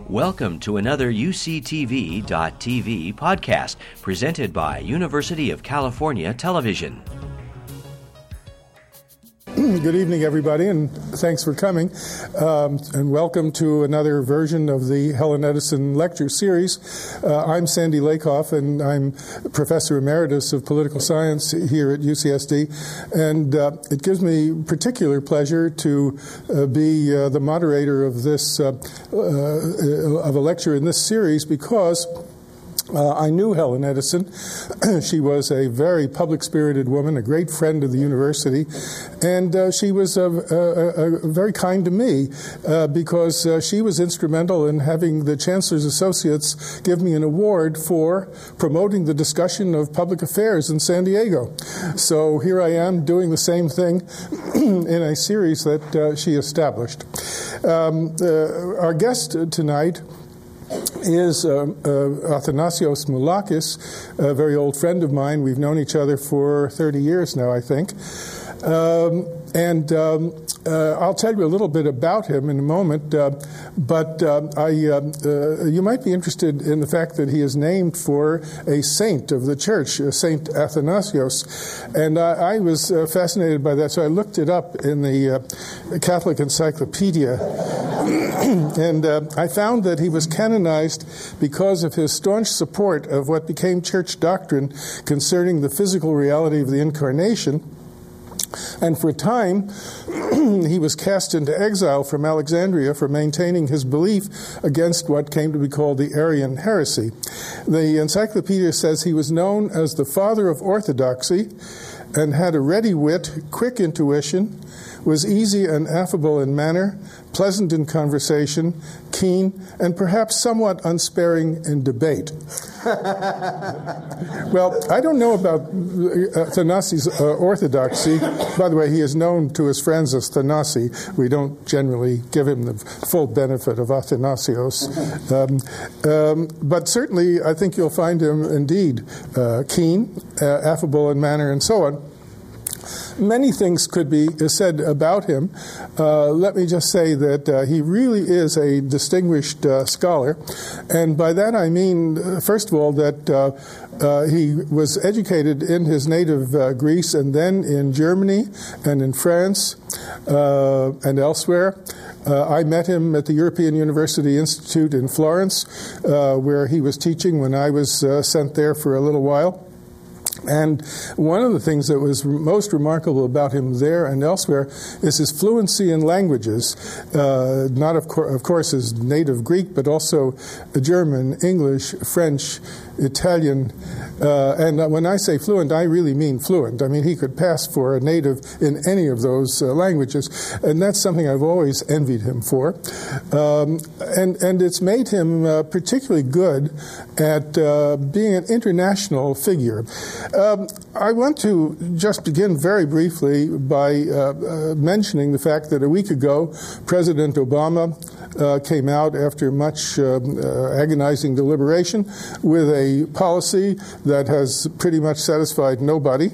Welcome to another UCTV.tv podcast presented by University of California Television. Good evening, everybody, and thanks for coming. And welcome to another version of the Helen Edison Lecture Series. I'm Sandy Lakoff, and I'm Professor Emeritus of Political Science here at UCSD. And it gives me particular pleasure to be the moderator of this of a lecture in this series because I knew Helen Edison. She was a very public-spirited woman, a great friend of the university, and she was very kind to me because she was instrumental in having the Chancellor's Associates give me an award for promoting the discussion of public affairs in San Diego. So here I am doing the same thing in a series that she established. Our guest tonight is Athanasios Moulakis, a very old friend of mine. We've known each other for 30 years now, I think. I'll tell you a little bit about him in a moment, but you might be interested in the fact that he is named for a saint of the church, Saint Athanasios, and I was fascinated by that, so I looked it up in the Catholic Encyclopedia, and I found that he was canonized because of his staunch support of what became church doctrine concerning the physical reality of the Incarnation. And for a time, he was cast into exile from Alexandria for maintaining his belief against what came to be called the Arian heresy. The encyclopedia says he was known as the father of orthodoxy and had a ready wit, quick intuition, was easy and affable in manner, pleasant in conversation, keen, and perhaps somewhat unsparing in debate. Well, I don't know about Thanasi's orthodoxy. By the way, he is known to his friends as Thanasi. We don't generally give him the full benefit of Athanasios. But certainly, I think you'll find him indeed keen, affable in manner, and so on. Many things could be said about him. Let me just say that he really is a distinguished scholar. And by that I mean, first of all, that he was educated in his native Greece and then in Germany and in France and elsewhere. I met him at the European University Institute in Florence, where he was teaching when I was sent there for a little while. And one of the things that was most remarkable about him there and elsewhere is his fluency in languages, not of course his native Greek, but also German, English, French, Italian, and when I say fluent, I really mean fluent. I mean, he could pass for a native in any of those languages, and that's something I've always envied him for. And it's made him particularly good at being an international figure. I want to just begin very briefly by mentioning the fact that a week ago, President Obama came out after much agonizing deliberation with a policy that has pretty much satisfied nobody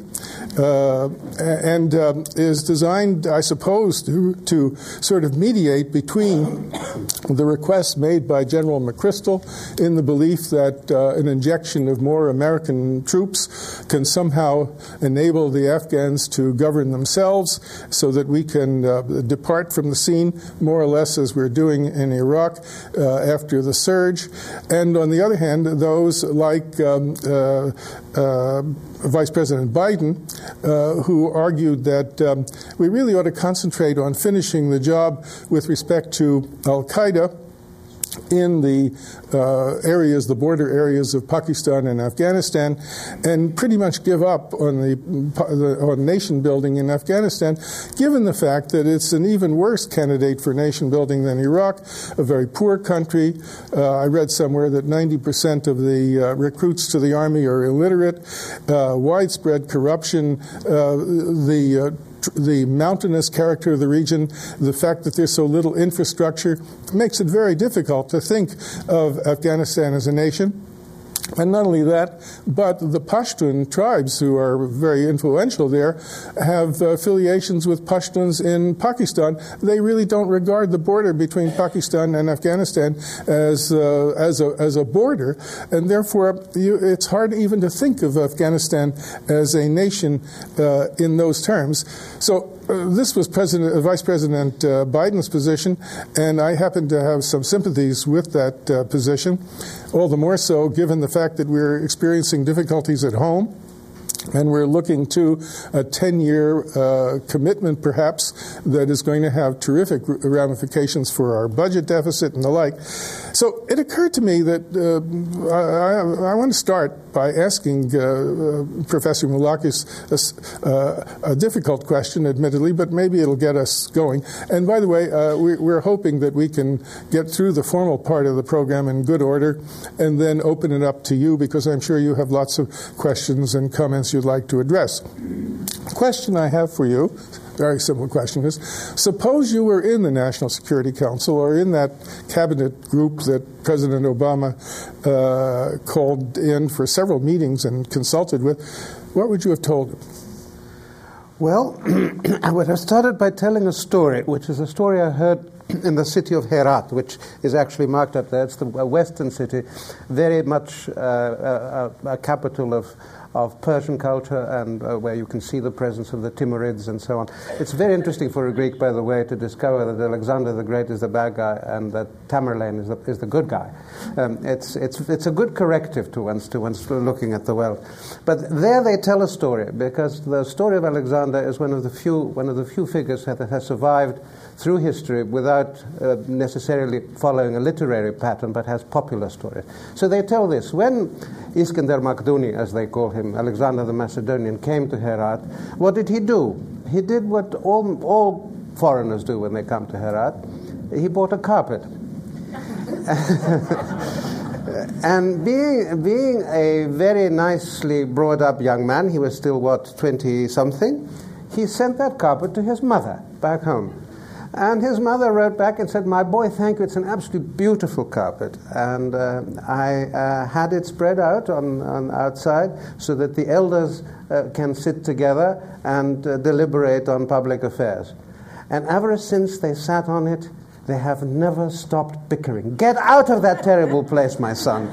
and is designed, I suppose, to sort of mediate between the requests made by General McChrystal in the belief that an injection of more American troops can somehow enable the Afghans to govern themselves so that we can depart from the scene more or less as we're doing in Iraq after the surge. And on the other hand, those like Vice President Biden, who argued that we really ought to concentrate on finishing the job with respect to Al-Qaeda in the areas, the border areas of Pakistan and Afghanistan, and pretty much give up on on nation building in Afghanistan, given the fact that it's an even worse candidate for nation building than Iraq, a very poor country. I read somewhere that 90% of the recruits to the army are illiterate, widespread corruption, the mountainous character of the region, the fact that there's so little infrastructure, makes it very difficult to think of Afghanistan as a nation. And not only that, but the Pashtun tribes, who are very influential there, have affiliations with Pashtuns in Pakistan. They really don't regard the border between Pakistan and Afghanistan as a border, and therefore it's hard even to think of Afghanistan as a nation in those terms. So this was Vice President Biden's position, and I happen to have some sympathies with that position, all the more so given the fact that we're experiencing difficulties at home. And we're looking to a 10-year commitment, perhaps, that is going to have terrific ramifications for our budget deficit and the like. So it occurred to me that I want to start by asking Professor Moulakis a difficult question, admittedly, but maybe it'll get us going. And by the way, we're hoping that we can get through the formal part of the program in good order and then open it up to you, because I'm sure you have lots of questions and comments you'd like to address. The question I have for you, very simple question, is suppose you were in the National Security Council or in that cabinet group that President Obama called in for several meetings and consulted with. What would you have told him? Well, I would have started by telling a story, which is a story I heard in the city of Herat, which is actually marked up there. It's the western city, very much a capital of Persian culture, and where you can see the presence of the Timurids and so on. It's very interesting for a Greek, by the way, to discover that Alexander the Great is the bad guy and that Tamerlane is the good guy. It's a good corrective to one's looking at the world. But there they tell a story, because the story of Alexander is one of the few figures that has survived through history without necessarily following a literary pattern, but has popular stories. So they tell this. When Iskandar Makduni, as they call him, Alexander the Macedonian, came to Herat, what did he do? He did what all foreigners do when they come to Herat. He bought a carpet. And being a very nicely brought-up young man, he was still, 20-something, he sent that carpet to his mother back home. And his mother wrote back and said, "My boy, thank you, it's an absolutely beautiful carpet. And I had it spread out on outside so that the elders can sit together and deliberate on public affairs. And ever since they sat on it, they have never stopped bickering. Get out of that terrible place, my son."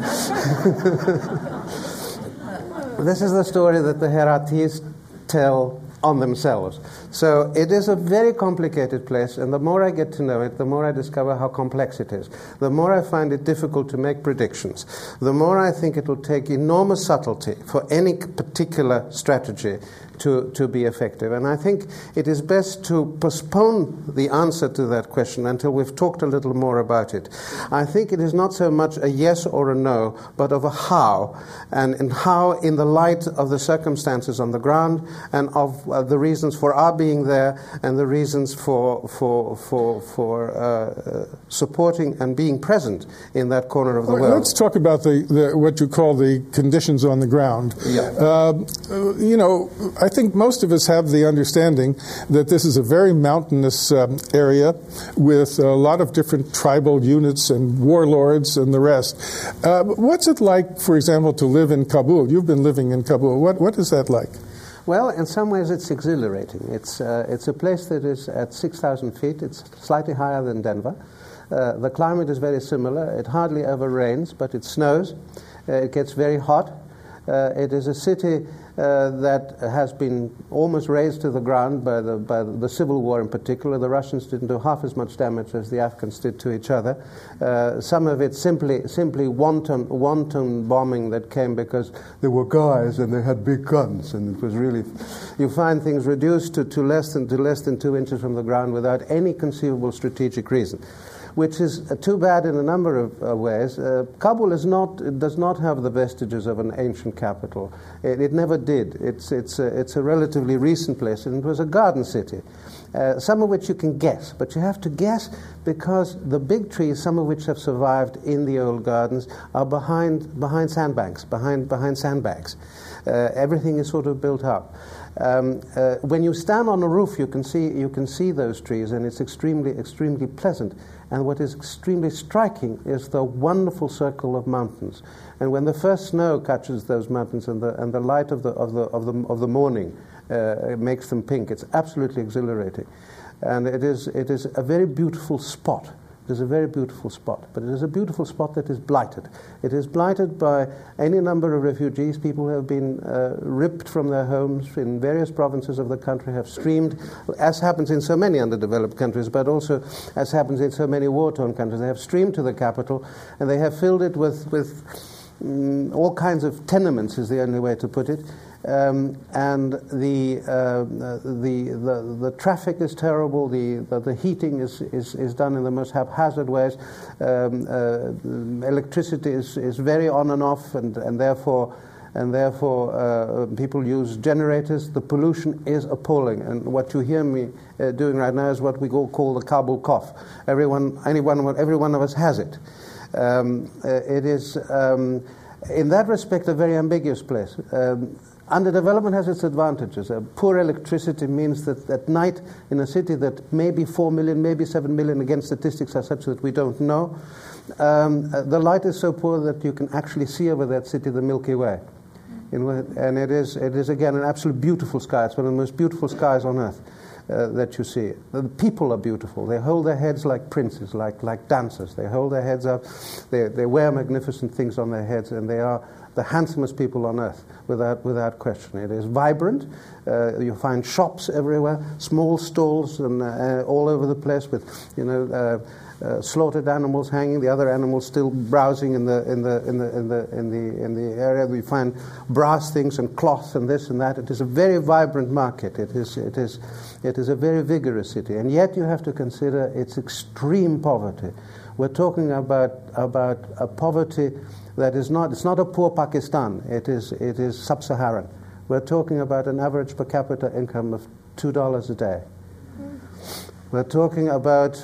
This is the story that the Heratis tell on themselves. So it is a very complicated place, and the more I get to know it, the more I discover how complex it is. The more I find it difficult to make predictions. The more I think it will take enormous subtlety for any particular strategy to be effective. And I think it is best to postpone the answer to that question until we've talked a little more about it. I think it is not so much a yes or a no, but of a how, and how in the light of the circumstances on the ground and of the reasons for our being there and the reasons for supporting and being present in that corner of the world. Let's talk about the what you call the conditions on the ground. Yeah. I think most of us have the understanding that this is a very mountainous area with a lot of different tribal units and warlords and the rest. What's it like, for example, to live in Kabul? You've been living in Kabul. What is that like? Well, in some ways it's exhilarating. It's a place that is at 6,000 feet. It's slightly higher than Denver. The climate is very similar. It hardly ever rains, but it snows. It gets very hot. It is a city that has been almost razed to the ground by the civil war in particular. The Russians didn't do half as much damage as the Afghans did to each other. Some of it simply wanton bombing that came because there were guys and they had big guns, and it was really, you find things reduced to less than 2 inches from the ground without any conceivable strategic reason, which is too bad in a number of ways. Kabul does not have the vestiges of an ancient capital. It never did. It's a relatively recent place, and it was a garden city, some of which you can guess, but you have to guess because the big trees, some of which have survived in the old gardens, are behind sandbanks, behind sandbags. Everything is sort of built up. When you stand on a roof, you can see those trees, and it's extremely, extremely pleasant. And what is extremely striking is the wonderful circle of mountains. And when the first snow catches those mountains and the light of the morning makes them pink, it's absolutely exhilarating. And it is a very beautiful spot. It is a very beautiful spot, but it is a beautiful spot that is blighted. It is blighted by any number of refugees. People who have been ripped from their homes in various provinces of the country, have streamed, as happens in so many underdeveloped countries, but also as happens in so many war-torn countries. They have streamed to the capital, and they have filled it with all kinds of tenements, is the only way to put it. And the traffic is terrible. The heating is done in the most haphazard ways. Electricity is very on and off, and therefore people use generators. The pollution is appalling, and what you hear me doing right now is what we call the Kabul cough. Every one of us has it. It is, in that respect, a very ambiguous place. Underdevelopment has its advantages. Poor electricity means that at night in a city that may be 4 million, maybe 7 million, again statistics are such that we don't know, the light is so poor that you can actually see over that city the Milky Way. And it is again an absolute beautiful sky. It's one of the most beautiful skies on earth that you see. The people are beautiful. They hold their heads like princes, like dancers. They hold their heads up. They wear magnificent things on their heads, and they are the handsomest people on earth, without question. It is vibrant. You find shops everywhere, small stalls, and all over the place with, slaughtered animals hanging, the other animals still browsing in the area. We find brass things and cloth and this and that. It is a very vibrant market. It is a very vigorous city, and yet you have to consider its extreme poverty. We're talking about a poverty that is not. It's not a poor Pakistan. It is sub-Saharan. We're talking about an average per capita income of $2 a day. We're talking about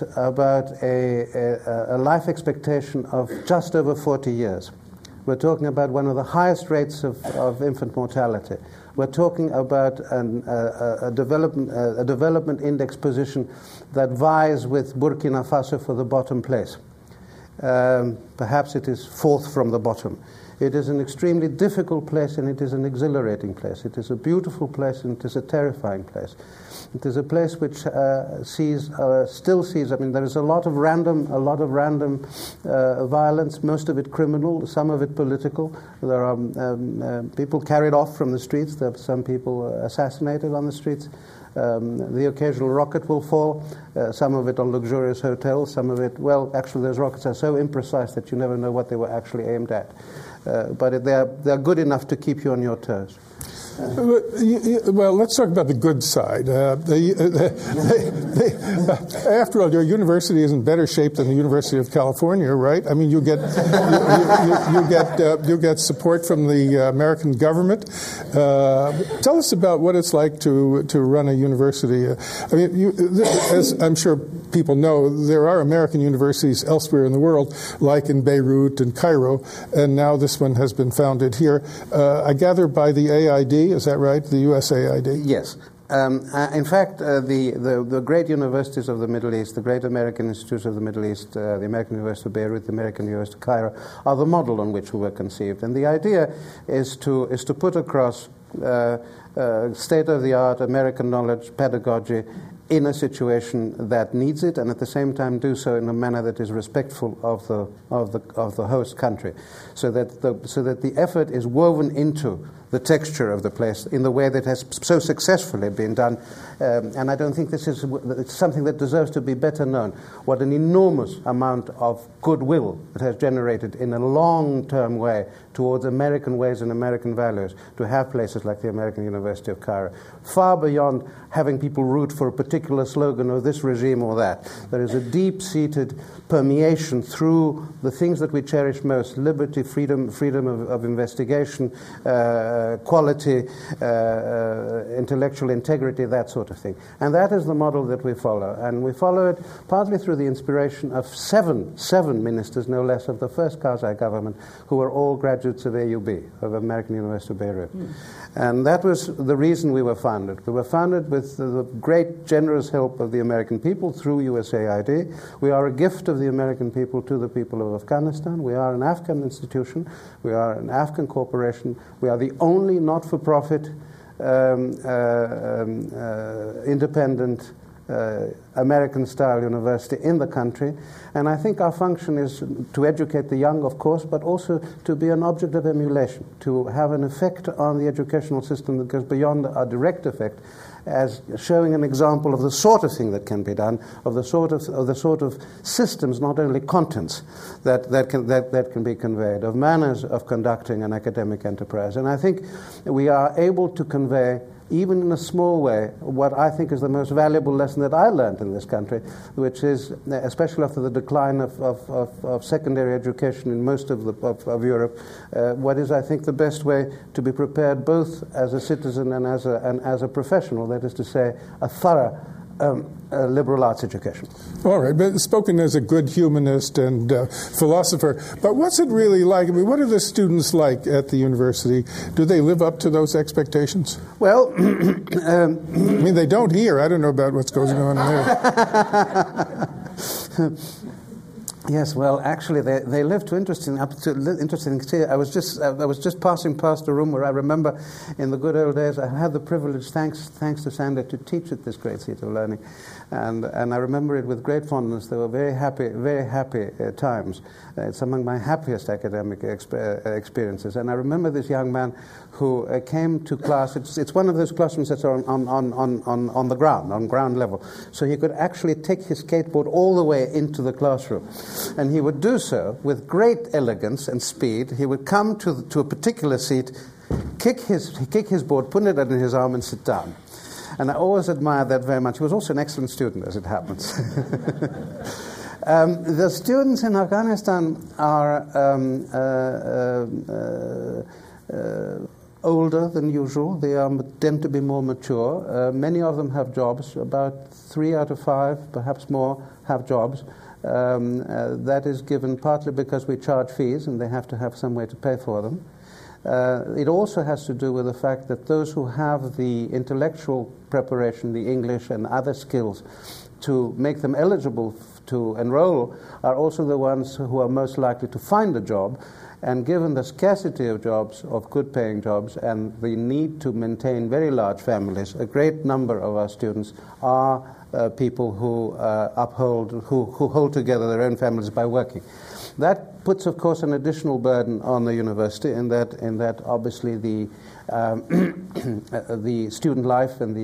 a life expectation of just over 40 years. We're talking about one of the highest rates of infant mortality. We're talking about a development index position that vies with Burkina Faso for the bottom place. Perhaps it is fourth from the bottom. It is an extremely difficult place, and it is an exhilarating place. It is a beautiful place, and it is a terrifying place. It is a place which still sees. I mean, there is a lot of random violence. Most of it criminal, some of it political. There are people carried off from the streets. There are some people assassinated on the streets. The occasional rocket will fall, some of it on luxurious hotels, some of it, well, actually those rockets are so imprecise that you never know what they were actually aimed at. But they're good enough to keep you on your toes. Well, let's talk about the good side. After all, your university is in better shape than the University of California, right? I mean, you get support from the American government. Tell us about what it's like to run a university. I mean, as I'm sure people know, there are American universities elsewhere in the world, like in Beirut and Cairo, and now this one has been founded here. I gather by the AID. Is that right? The USAID? Yes. In fact, the great universities of the Middle East, the great American institutes of the Middle East, the American University of Beirut, the American University of Cairo, are the model on which we were conceived. And the idea is to put across state-of-the-art American knowledge, pedagogy, in a situation that needs it, and at the same time do so in a manner that is respectful of the host country, so that the effort is woven into the texture of the place in the way that has so successfully been done. And I don't think it's something that deserves to be better known. What an enormous amount of goodwill it has generated in a long-term way towards American ways and American values to have places like the American University of Cairo, far beyond having people root for a particular slogan of this regime or that. There is a deep-seated permeation through the things that we cherish most: liberty, freedom of investigation, quality, intellectual integrity, that sort of thing. And that is the model that we follow. And we follow it partly through the inspiration of seven ministers, no less, of the first Karzai government, who were all graduates of AUB, of American University of Beirut. And that was the reason we were founded. We were founded with the great, generous help of the American people through USAID. We are a gift of the American people to the people of Afghanistan. We are an Afghan institution. We are an Afghan corporation. We are the only not-for-profit, independent, American-style university in the country. And I think our function is to educate the young, of course, but also to be an object of emulation, to have an effect on the educational system that goes beyond our direct effect, as showing an example of the sort of thing that can be done, of the sort of systems, not only contents, that can be conveyed, of manners of conducting an academic enterprise. And I think we are able to convey, even in a small way, what I think is the most valuable lesson that I learned in this country, which is, especially after the decline of secondary education in most of Europe, what is, I think, the best way to be prepared both as a citizen and as a professional, that is to say, a thorough liberal arts education. All right, but spoken as a good humanist and philosopher, but what's it really like? I mean, what are the students like at the university? Do they live up to those expectations? Well, I mean, they don't here. I don't know about what's going on there. Yes, well, actually, they live to interesting things here. I was just passing past a room where I remember, in the good old days, I had the privilege, thanks to Sander, to teach at this great seat of learning, and I remember it with great fondness. They were very happy times. It's among my happiest academic experiences. And I remember this young man who came to class. It's one of those classrooms that's on the ground, on ground level, so he could actually take his skateboard all the way into the classroom. And he would do so with great elegance and speed. He would come to a particular seat, kick his board, put it under his arm, and sit down. And I always admired that very much. He was also an excellent student, as it happens. The students in Afghanistan are older than usual. They tend to be more mature. Many of them have jobs. About 3 out of 5, perhaps more, have jobs. That is given partly because we charge fees and they have to have some way to pay for them. It also has to do with the fact that those who have the intellectual preparation, the English and other skills to make them eligible to enroll are also the ones who are most likely to find a job. And given the scarcity of jobs, of good-paying jobs, and the need to maintain very large families, a great number of our students are people who who hold together their own families by working. That puts, of course, an additional burden on the university, in that obviously the the student life and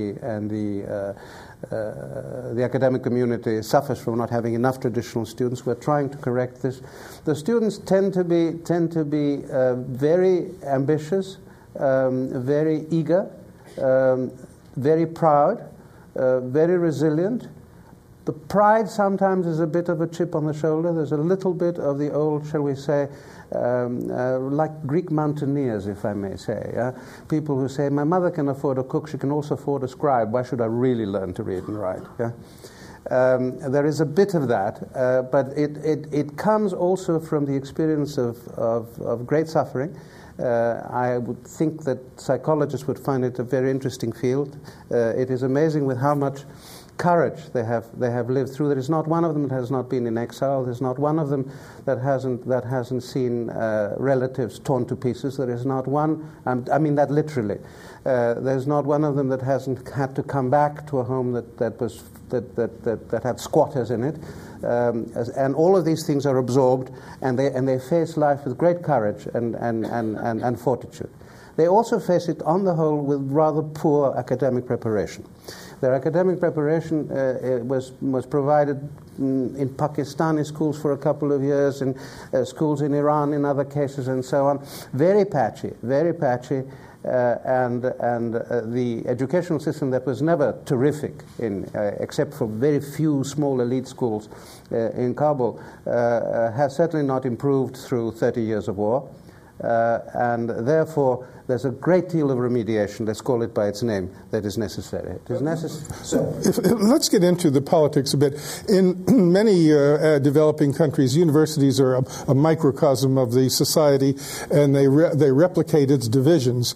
the academic community suffers from not having enough traditional students. We're trying to correct this. The students tend to be very ambitious, very eager, very proud, very resilient. The pride sometimes is a bit of a chip on the shoulder. There's a little bit of the old, shall we say, like Greek mountaineers, if I may say. People who say, my mother can afford a cook, she can also afford a scribe. Why should I really learn to read and write? There is a bit of that, but it comes also from the experience of great suffering. I would think that psychologists would find it a very interesting field. It is amazing with how much courage they have lived through. There is not one of them that has not been in exile. There's not one of them that hasn't seen relatives torn to pieces. There is not one. I mean that literally. There's not one of them that hasn't had to come back to a home that had squatters in it. And all of these things are absorbed, and they face life with great courage and fortitude. They also face it, on the whole, with rather poor academic preparation. Their academic preparation was provided in Pakistani schools for a couple of years, and schools in Iran in other cases, and so on. Very patchy, and the educational system that was never terrific, except for very few small elite schools in Kabul, has certainly not improved through 30 years of war. and therefore there's a great deal of remediation, let's call it by its name, that is necessary. It is necessary. Let's get into the politics a bit. In many developing countries, universities are a microcosm of the society, and they replicate its divisions.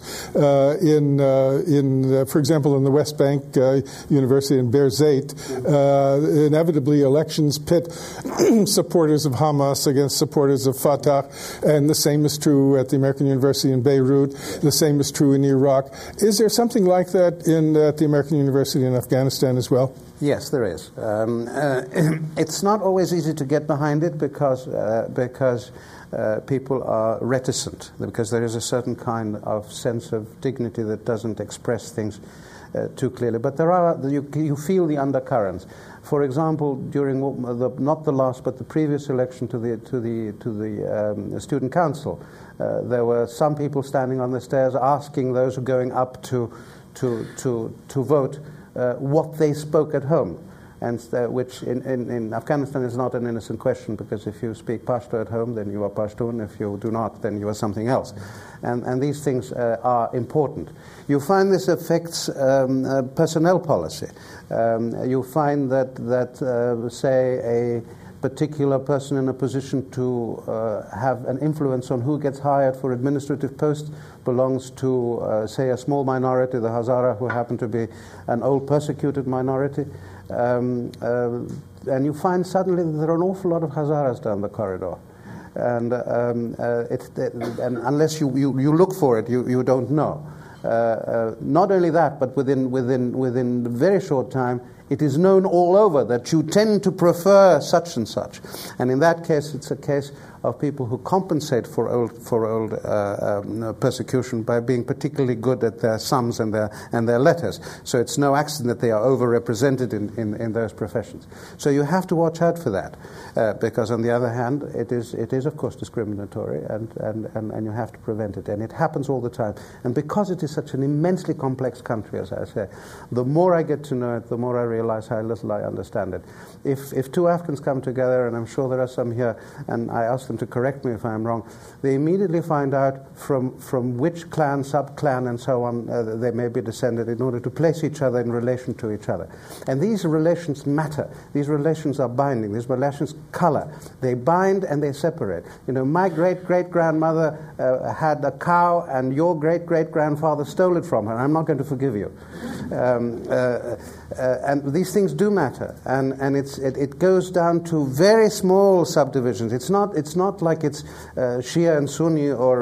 For example, in the West Bank University in Birzeit, inevitably elections pit supporters of Hamas against supporters of Fatah, and the same is true at the American University in Beirut. The same is true in Iraq. Is there something like that at the American University in Afghanistan as well? Yes, there is. It's not always easy to get behind it because people are reticent, because there is a certain kind of sense of dignity that doesn't express things too clearly. But you feel the undercurrents. For example, during not the last but the previous election to the student council, there were some people standing on the stairs asking those who were going up to vote what they spoke at home, and which in Afghanistan is not an innocent question, because if you speak Pashto at home, then you are Pashtun. If you do not, then you are something else. And these things are important. You find this affects personnel policy. You find that say, a particular person in a position to have an influence on who gets hired for administrative posts belongs to, say, a small minority, the Hazara, who happen to be an old persecuted minority. And you find suddenly that there are an awful lot of Hazaras down the corridor. And and unless you look for it, you don't know. Not only that, but within a very short time, it is known all over that you tend to prefer such and such. And in that case, it's a case of people who compensate for old persecution by being particularly good at their sums and their letters. So it's no accident that they are overrepresented in those professions. So you have to watch out for that, because on the other hand, it is of course discriminatory, and you have to prevent it. And it happens all the time. And because it is such an immensely complex country, as I say, the more I get to know it, the more I realize how little I understand it. If two Afghans come together, and I'm sure there are some here, and I ask them to correct me if I'm wrong, they immediately find out from which clan, sub-clan, and so on they may be descended, in order to place each other in relation to each other. And these relations matter. These relations are binding. These relations color. They bind and they separate. You know, my great-great-grandmother had a cow, and your great-great-grandfather stole it from her. I'm not going to forgive you. And these things do matter, and it goes down to very small subdivisions. It's not like it's Shia and Sunni or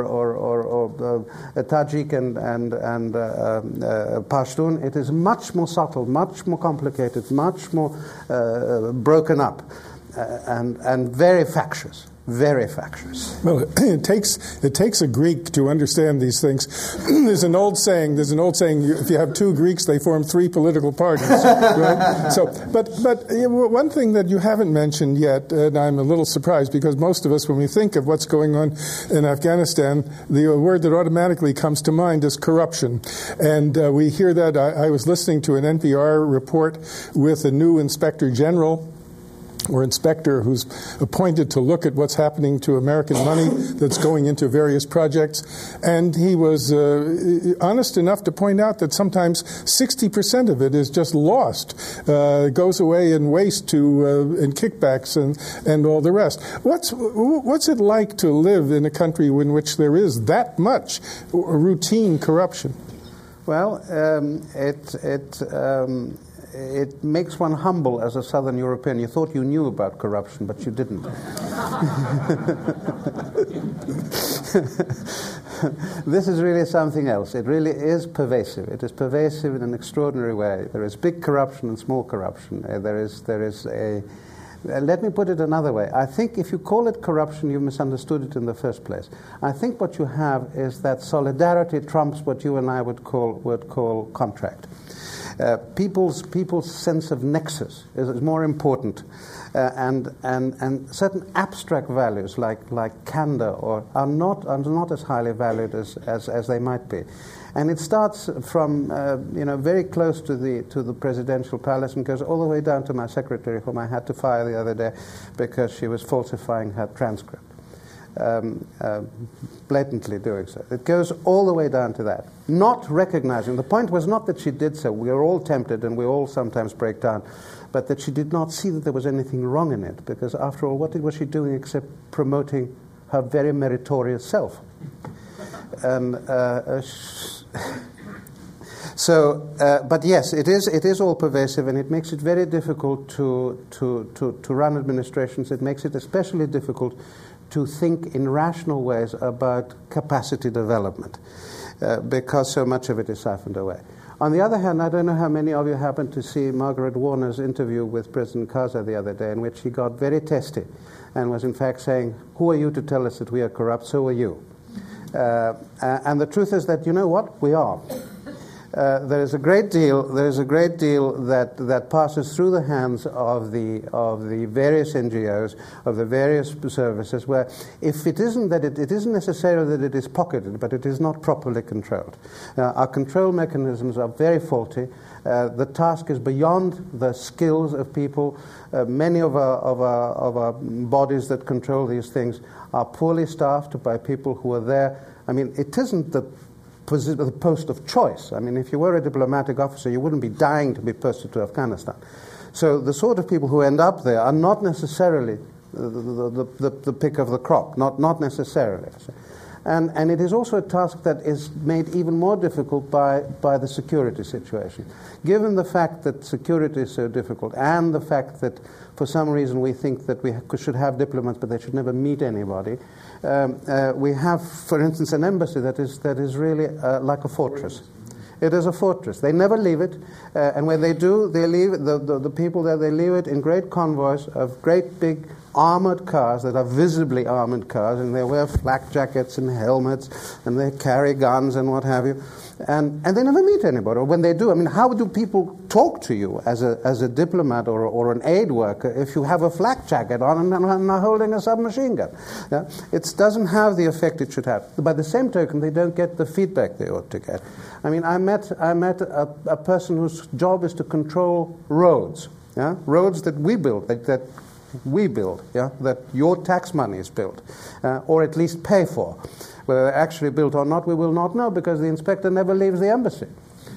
Tajik and Pashtun. It is much more subtle, much more complicated, much more broken up, and very factious. Very factious. Well, it takes a Greek to understand these things. There's an old saying. If you have two Greeks, they form three political parties. Right? So, but one thing that you haven't mentioned yet, and I'm a little surprised, because most of us, when we think of what's going on in Afghanistan, the word that automatically comes to mind is corruption, and we hear that. I was listening to an NPR report with a new inspector general, or inspector, who's appointed to look at what's happening to American money that's going into various projects. And he was honest enough to point out that sometimes 60% of it is just lost, goes away in waste and kickbacks and all the rest. What's it like to live in a country in which there is that much routine corruption? Well, it makes one humble as a Southern European. You thought you knew about corruption, but you didn't. This is really something else. It really is pervasive. It is pervasive in an extraordinary way. There is big corruption and small corruption. There is a... let me put it another way. I think if you call it corruption, you've misunderstood it in the first place. I think what you have is that solidarity trumps what you and I would call contract. People's sense of nexus is more important, and certain abstract values like candor are not as highly valued as they might be. And it starts from very close to the presidential palace and goes all the way down to my secretary, whom I had to fire the other day because she was falsifying her transcript. blatantly doing so. It goes all the way down to that. Not recognizing, the point was not that she did so. We are all tempted and we all sometimes break down, but that she did not see that there was anything wrong in it, because after all, what was she doing except promoting her very meritorious self? And but yes, it is all pervasive, and it makes it very difficult to run administrations. It makes it especially difficult to think in rational ways about capacity development, because so much of it is siphoned away. On the other hand, I don't know how many of you happened to see Margaret Warner's interview with President Karzai the other day, in which she got very testy and was in fact saying, "Who are you to tell us that we are corrupt? So are you." And the truth is that, you know what? We are. There is a great deal that passes through the hands of the various NGOs, of the various services, where if it isn't that it isn't necessarily that it is pocketed, but it is not properly controlled. Our control mechanisms are very faulty. The task is beyond the skills of people. Many of our bodies that control these things are poorly staffed by people who are there. I mean, it isn't the post of choice. I mean, if you were a diplomatic officer, you wouldn't be dying to be posted to Afghanistan. So the sort of people who end up there are not necessarily the pick of the crop, not necessarily. And it is also a task that is made even more difficult by the security situation. Given the fact that security is so difficult, and the fact that for some reason we think that we should have diplomats but they should never meet anybody, we have, for instance, an embassy that is really like a fortress. It is a fortress. They never leave it, and when they do, they leave it, the people there, they leave it in great convoys of great big armored cars that are visibly armored cars, and they wear flak jackets and helmets, and they carry guns and what have you, and they never meet anybody. Or when they do, I mean, how do people talk to you as a diplomat or an aid worker if you have a flak jacket on and are holding a submachine gun? Yeah? It doesn't have the effect it should have. By the same token, they don't get the feedback they ought to get. I mean, I met a person whose job is to control roads, yeah? Roads that we build, that we build, yeah? That your tax money is built, or at least pay for. Whether they're actually built or not, we will not know, because the inspector never leaves the embassy.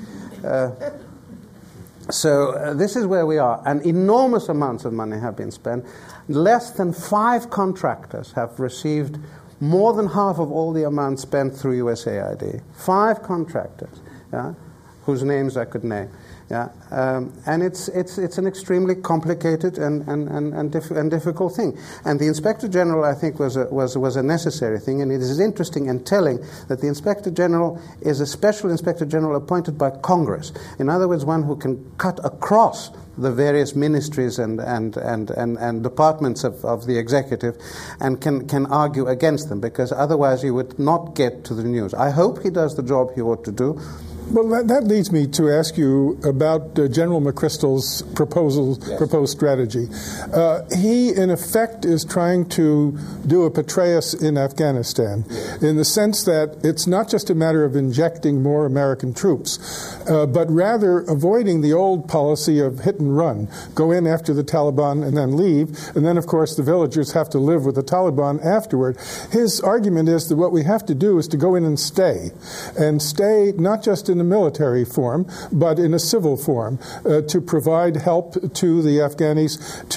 So this is where we are. And enormous amounts of money have been spent. Less than 5 contractors have received more than half of all the amount spent through USAID. 5 contractors, yeah, whose names I could name. Yeah, and it's an extremely complicated and difficult thing. And the Inspector General, I think, was a necessary thing. And it is interesting and telling that the Inspector General is a special Inspector General appointed by Congress. In other words, one who can cut across the various ministries and departments of the executive, and can argue against them, because otherwise he would not get to the news. I hope he does the job he ought to do. Well, that leads me to ask you about General McChrystal's proposed strategy. He, in effect, is trying to do a Petraeus in Afghanistan, in the sense that it's not just a matter of injecting more American troops, but rather avoiding the old policy of hit and run, go in after the Taliban and then leave, and then, of course, the villagers have to live with the Taliban afterward. His argument is that what we have to do is to go in and stay not just in the military form, but in a civil form, to provide help to the Afghanis,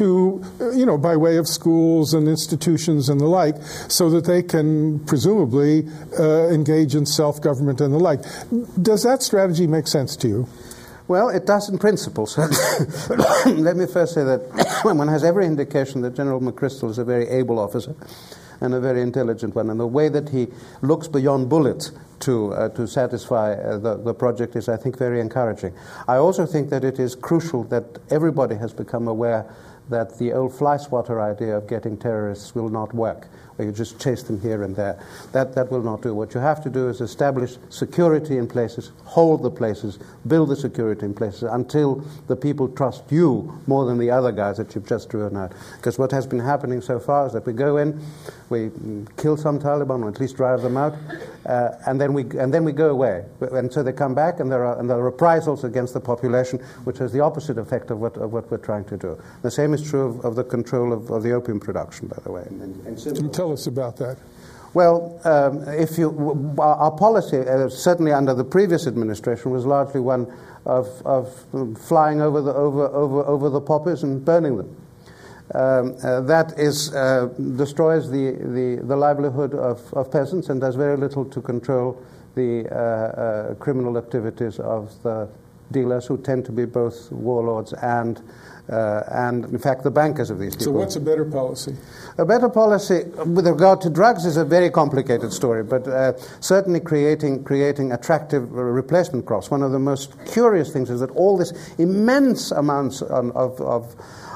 by way of schools and institutions and the like, so that they can presumably engage in self-government and the like. Does that strategy make sense to you? Well, it does in principle. So let me first say that one has every indication that General McChrystal is a very able officer and a very intelligent one, and the way that he looks beyond bullets to satisfy the project is, I think, very encouraging. I also think that it is crucial that everybody has become aware that the old fly swatter idea of getting terrorists will not work, where you just chase them here and there. That will not do. What you have to do is establish security in places, hold the places, build the security in places until the people trust you more than the other guys that you've just driven out. Because what has been happening so far is that we go in, we kill some Taliban, or at least drive them out, and then we go away. And so they come back, and there are reprisals against the population, which has the opposite effect of what we're trying to do. The same is true of the control of the opium production, by the way. And Tell us about that. Well, our policy, certainly under the previous administration, was largely one of flying over the poppies and burning them. That destroys the livelihood of peasants and does very little to control the criminal activities of the dealers, who tend to be both warlords and in fact, the bankers of these people. So what's a better policy? A better policy with regard to drugs is a very complicated story, but certainly creating attractive replacement crops. One of the most curious things is that all this immense amounts of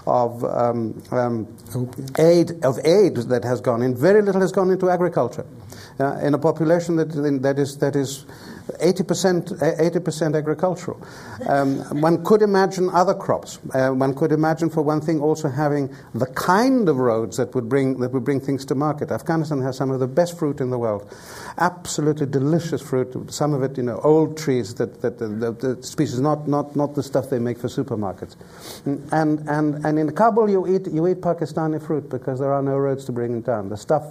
aid that has gone in, very little has gone into agriculture. In a population that is 80% agricultural. One could imagine other crops. One could imagine, for one thing, also having the kind of roads that would bring things to market. Afghanistan has some of the best fruit in the world, absolutely delicious fruit. Some of it, old trees the species, not the stuff they make for supermarkets. And in Kabul, you eat Pakistani fruit because there are no roads to bring it down. The stuff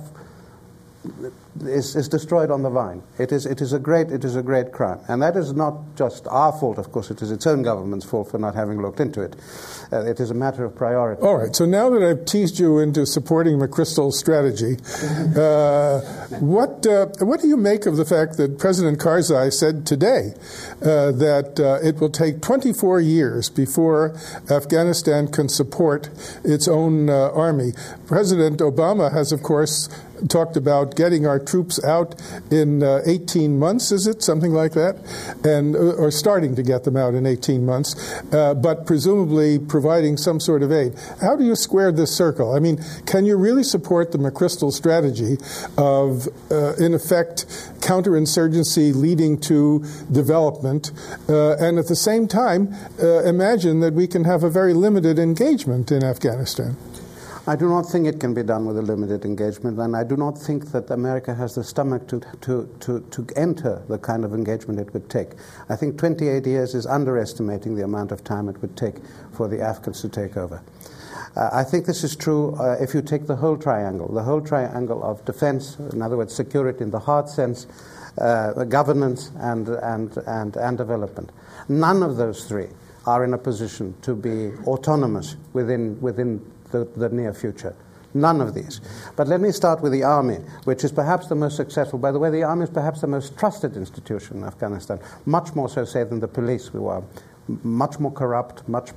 is destroyed on the vine. It is a great crime, and that is not just our fault. Of course, it is its own government's fault for not having looked into it. It is a matter of priority. All right. So now that I've teased you into supporting McChrystal's strategy, what do you make of the fact that President Karzai said today that it will take 24 years before Afghanistan can support its own army? President Obama has, of course, talked about getting our troops out in 18 months, is it? Something like that? Or starting to get them out in 18 months, but presumably providing some sort of aid. How do you square this circle? I mean, can you really support the McChrystal strategy of, in effect, counterinsurgency leading to development, and at the same time imagine that we can have a very limited engagement in Afghanistan? I do not think it can be done with a limited engagement, and I do not think that America has the stomach to enter the kind of engagement it would take. I think 28 years is underestimating the amount of time it would take for the Afghans to take over. I think this is true if you take the whole triangle of defense, in other words, security in the hard sense, governance, and development. None of those three are in a position to be autonomous within the near future. None of these. But let me start with the army, which is perhaps the most successful. By the way, the army is perhaps the most trusted institution in Afghanistan, much more so, say, than the police, who are much more corrupt, much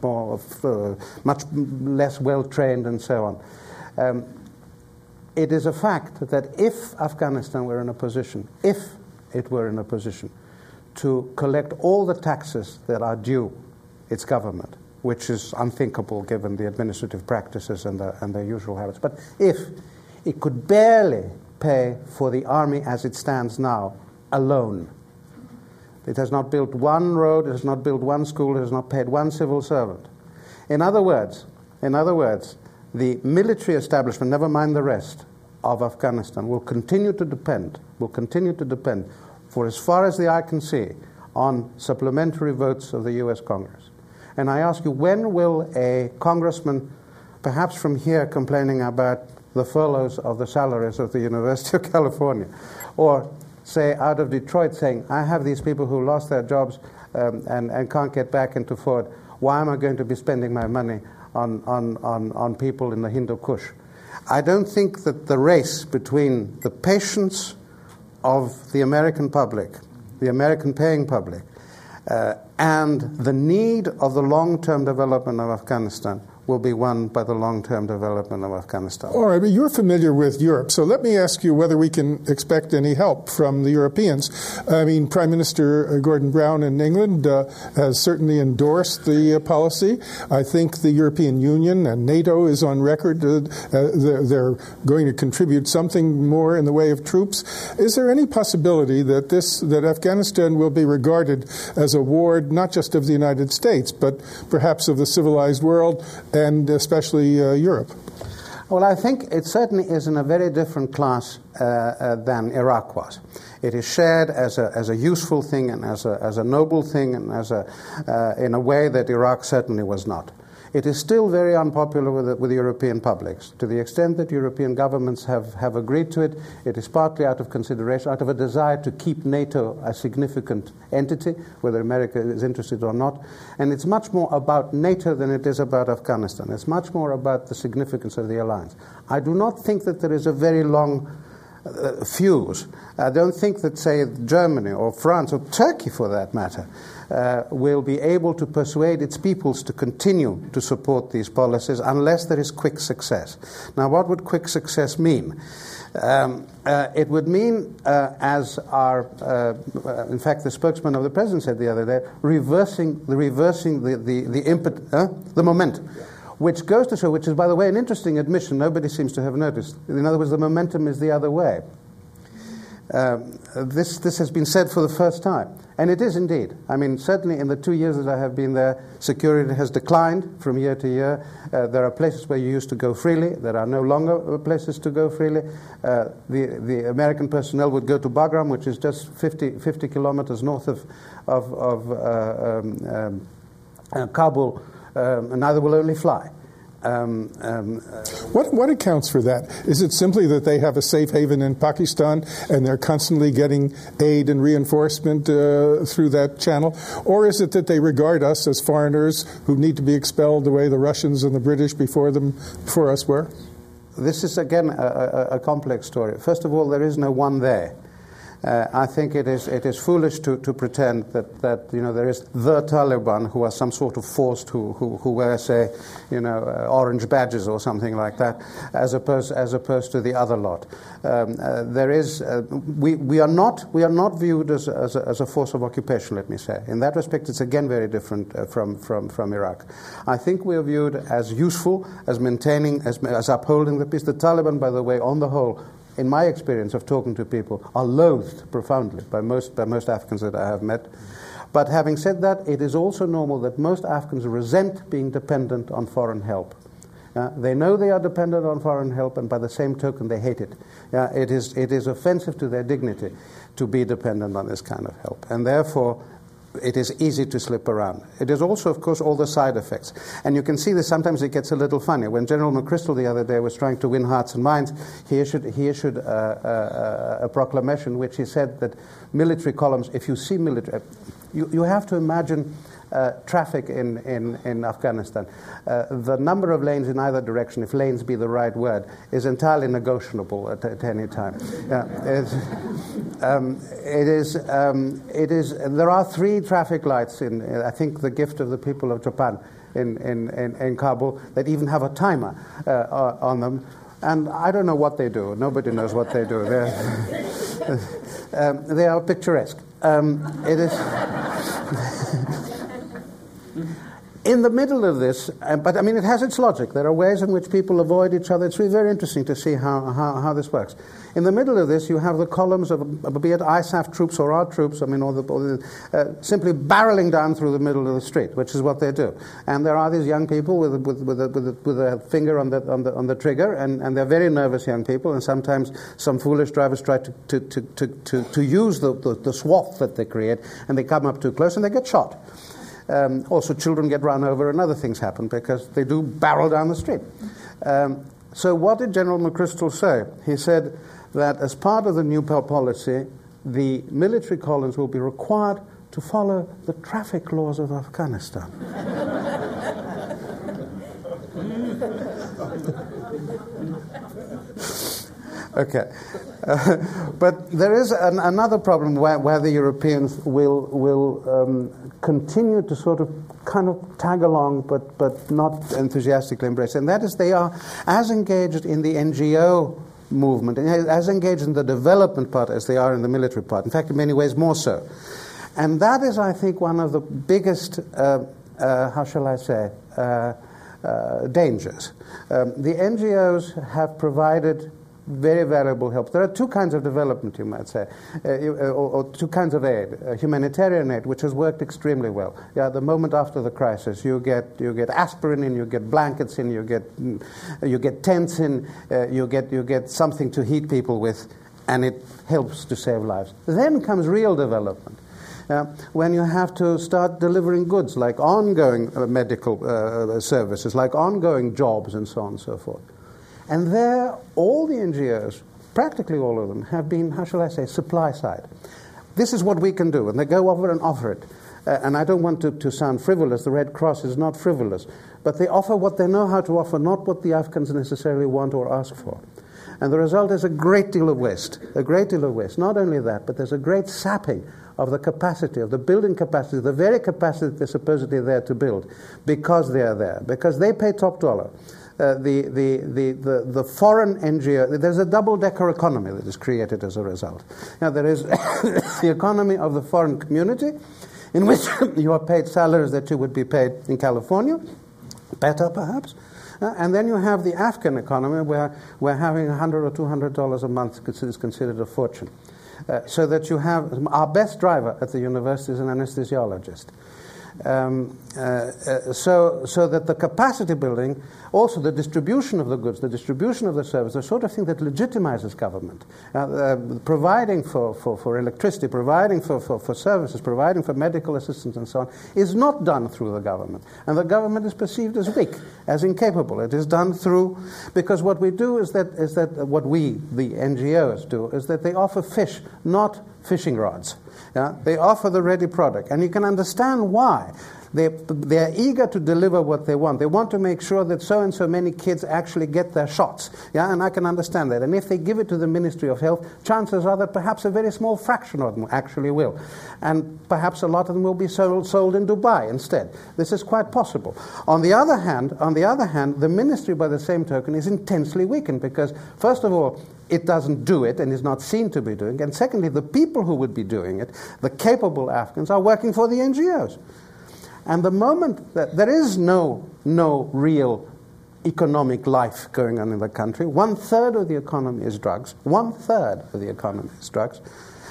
less well-trained, and so on. It is a fact that if Afghanistan were in a position, to collect all the taxes that are due its government, which is unthinkable given the administrative practices and their usual habits. But if it could barely pay for the army as it stands now alone, it has not built one road, it has not built one school, it has not paid one civil servant. In other words, the military establishment, never mind the rest, of Afghanistan will continue to depend, for as far as the eye can see, on supplementary votes of the U.S. Congress. And I ask you, when will a congressman, perhaps from here, complaining about the furloughs of the salaries of the University of California, or say out of Detroit saying, I have these people who lost their jobs and can't get back into Ford, why am I going to be spending my money on people in the Hindu Kush? I don't think that the race between the patience of the American public, the American paying public, and the need of the long-term development of Afghanistan will be won by the long-term development of Afghanistan. All right, but you're familiar with Europe, so let me ask you whether we can expect any help from the Europeans. I mean, Prime Minister Gordon Brown in England has certainly endorsed the policy. I think the European Union and NATO is on record. They're going to contribute something more in the way of troops. Is there any possibility that Afghanistan will be regarded as a ward not just of the United States, but perhaps of the civilized world, and especially Europe? Well, I think it certainly is in a very different class than Iraq was. It is shared as a useful thing and as a noble thing, and in a way that Iraq certainly was not. it is still very unpopular with the European publics. To the extent that European governments have agreed to it, it is partly out of consideration, out of a desire to keep NATO a significant entity, whether America is interested or not. And it's much more about NATO than it is about Afghanistan. It's much more about the significance of the alliance. I do not think that there is a very long fuse. I don't think that, say, Germany or France or Turkey, for that matter, will be able to persuade its peoples to continue to support these policies unless there is quick success. Now, what would quick success mean? It would mean, as in fact, the spokesman of the president said the other day, reversing the momentum. Which goes to show, which is, by the way, an interesting admission nobody seems to have noticed. In other words, the momentum is the other way. This has been said for the first time. And it is indeed. I mean, certainly in the 2 years that I have been there, security has declined from year to year. There are places where you used to go freely. There are no longer places to go freely. The American personnel would go to Bagram, which is just 50 kilometers north of Kabul, and neither will only fly. What accounts for that? Is it simply that they have a safe haven in Pakistan and they're constantly getting aid and reinforcement through that channel? Or is it that they regard us as foreigners who need to be expelled the way the Russians and the British before us were? This is, again, a complex story. First of all, there is no one there. I think it is foolish to pretend that there is the Taliban who are some sort of force who wear, say, orange badges or something like that, as opposed to the other lot. We are not viewed as a force of occupation. Let me say, in that respect, it's again very different from Iraq. I think we are viewed as useful, as maintaining, as upholding the peace. The Taliban, by the way, on the whole, in my experience of talking to people, are loathed profoundly by most Afghans that I have met. But having said that, it is also normal that most Afghans resent being dependent on foreign help. They know they are dependent on foreign help, and by the same token, they hate it. It is offensive to their dignity to be dependent on this kind of help. And therefore, it is easy to slip around. It is also, of course, all the side effects. And you can see this, sometimes it gets a little funny. When General McChrystal the other day was trying to win hearts and minds, he issued a proclamation which he said that military columns, if you see military... You have to imagine traffic in Afghanistan. The number of lanes in either direction, if lanes be the right word, is entirely negotiable at any time. There are 3 traffic lights in, I think, the gift of the people of Japan in Kabul, that even have a timer on them. And I don't know what they do. Nobody knows what they do. They are picturesque. It is... In the middle of this, but I mean, it has its logic. There are ways in which people avoid each other. It's really very interesting to see how this works. In the middle of this, you have the columns of, be it ISAF troops or our troops, I mean, simply barreling down through the middle of the street, which is what they do. And there are these young people with a finger on the trigger, and they're very nervous young people. And sometimes some foolish drivers try to use the swath that they create, and they come up too close and they get shot. Also, children get run over and other things happen because they do barrel down the street. So what did General McChrystal say? He said that as part of the new policy, the military columns will be required to follow the traffic laws of Afghanistan. Okay. But there is another problem where the Europeans will continue to sort of kind of tag along but not enthusiastically embrace. And that is, they are as engaged in the NGO movement and as engaged in the development part as they are in the military part. In fact, in many ways more so. And that is, I think, one of the biggest, how shall I say, dangers. The NGOs have provided very valuable help. There are 2 kinds of development, you might say, or 2 kinds of aid. Humanitarian aid, which has worked extremely well. Yeah, the moment after the crisis, you get aspirin in, you get blankets in, you get tents in, you get something to heat people with, and it helps to save lives. Then comes real development. when you have to start delivering goods like ongoing medical services, like ongoing jobs and so on and so forth. And there, all the NGOs, practically all of them, have been, how shall I say, supply side. This is what we can do, and they go over and offer it. And I don't want to sound frivolous. The Red Cross is not frivolous. But they offer what they know how to offer, not what the Afghans necessarily want or ask for. And the result is a great deal of waste, a great deal of waste. Not only that, but there's a great sapping of the capacity, of the building capacity, the very capacity they're supposedly there to build, because they are there, because they pay top dollar. The foreign NGO, there's a double-decker economy that is created as a result. Now, there is the economy of the foreign community, in which you are paid salaries that you would be paid in California, better perhaps. And then you have the Afghan economy, where having $100 or $200 a month is considered a fortune. So that you have, our best driver at the university is an anesthesiologist. So that the capacity building, also the distribution of the goods, the distribution of the service, the sort of thing that legitimizes government, providing for electricity, providing for services, providing for medical assistance and so on, is not done through the government. And the government is perceived as weak, as incapable. It is done through, because what we do is that what we, the NGOs, do, is that they offer fish, not fishing rods. They offer the ready product, and you can understand why. They're eager to deliver what they want. They want to make sure that so and so many kids actually get their shots. And I can understand that. And if they give it to the Ministry of Health, chances are that perhaps a very small fraction of them actually will. And perhaps a lot of them will be sold in Dubai instead. This is quite possible. On the other hand, the ministry, by the same token, is intensely weakened because, first of all, it doesn't do it and is not seen to be doing it. And secondly, the people who would be doing it, the capable Afghans, are working for the NGOs. And the moment that there is no real economic life going on in the country, 1/3 of the economy is drugs. 1/3 of the economy is drugs.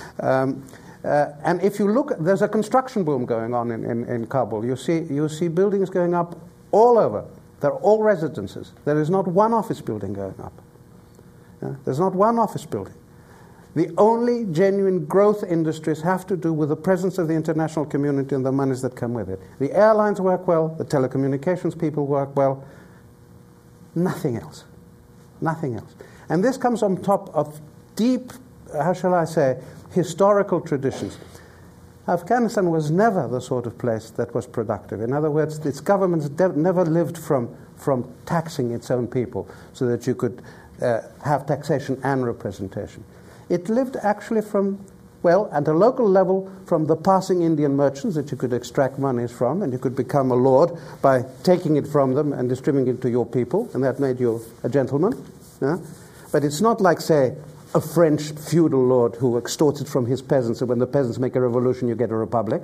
And if you look, there's a construction boom going on in Kabul. You see buildings going up all over. They're all residences. There is not one office building going up. There's not one office building. The only genuine growth industries have to do with the presence of the international community and the monies that come with it. The airlines work well, the telecommunications people work well. Nothing else. Nothing else. And this comes on top of deep, how shall I say, historical traditions. Afghanistan was never the sort of place that was productive. In other words, its governments never lived from taxing its own people so that you could have taxation and representation. It lived actually from, well, at a local level, from the passing Indian merchants that you could extract monies from, and you could become a lord by taking it from them and distributing it to your people, and that made you a gentleman. But it's not like, say, a French feudal lord who extorts it from his peasants, and when the peasants make a revolution, you get a republic.